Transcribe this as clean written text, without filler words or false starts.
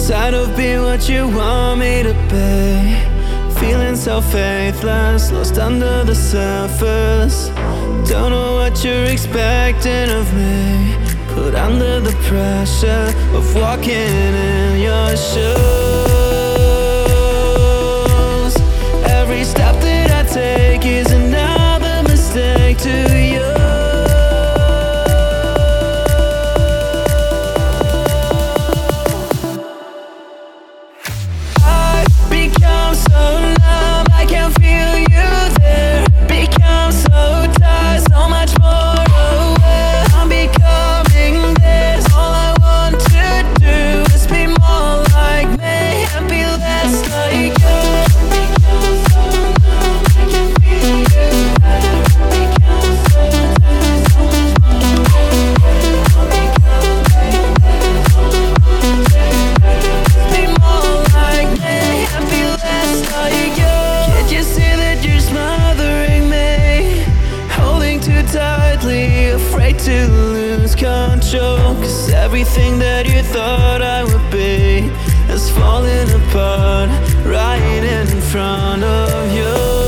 Tired of being what you want me to be. Feeling so faithless, lost under the surface. Don't know what you're expecting of me. Put under the pressure of walking in your shoes. Every step that I take is another mistake to you. Become so numb, I can't feel you there. Become so tired, so much more aware. I'm becoming this. All I want to do is be more like me and be less like you. Become so numb, I can't feel you there. Become so tired, so much more aware. I'm becoming this. All I want to do is be more like me. Can't you see that you're smothering me? Holding too tightly, afraid to lose control. 'Cause everything that you thought I would be is falling apart right in front of you.